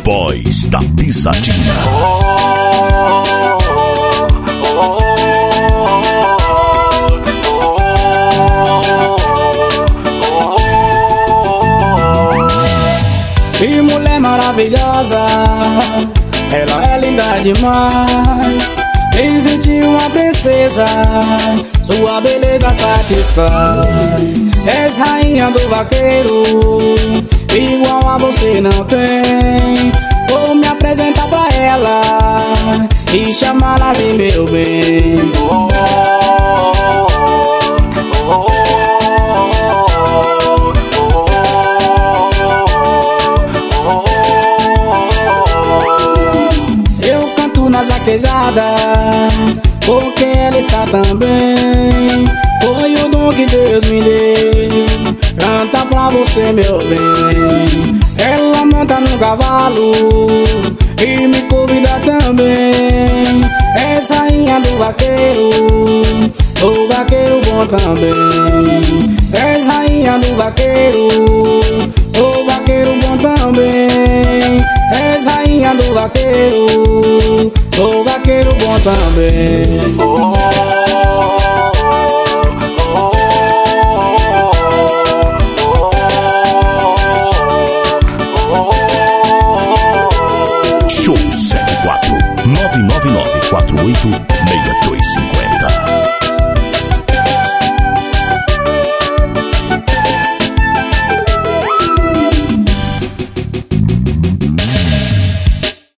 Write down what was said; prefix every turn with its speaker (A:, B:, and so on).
A: Boys da Pisadinha.
B: Que mulher maravilhosa, ela é linda demais. Existe uma princesa, sua beleza satisfaz. És rainha do vaqueiro, igual a você não tem. Vou me apresentar pra ela e chamá-la de meu bem. Eu canto nas vaquejadas, porque ela está também. Foi o dom que Deus me deu, canta pra você, meu bem. Ela monta no cavalo e me convida também. És rainha do vaqueiro, sou vaqueiro bom também. És rainha do vaqueiro, sou vaqueiro bom também. És rainha do vaqueiro, sou vaqueiro bom também.
A: Show 74 999 48 6250.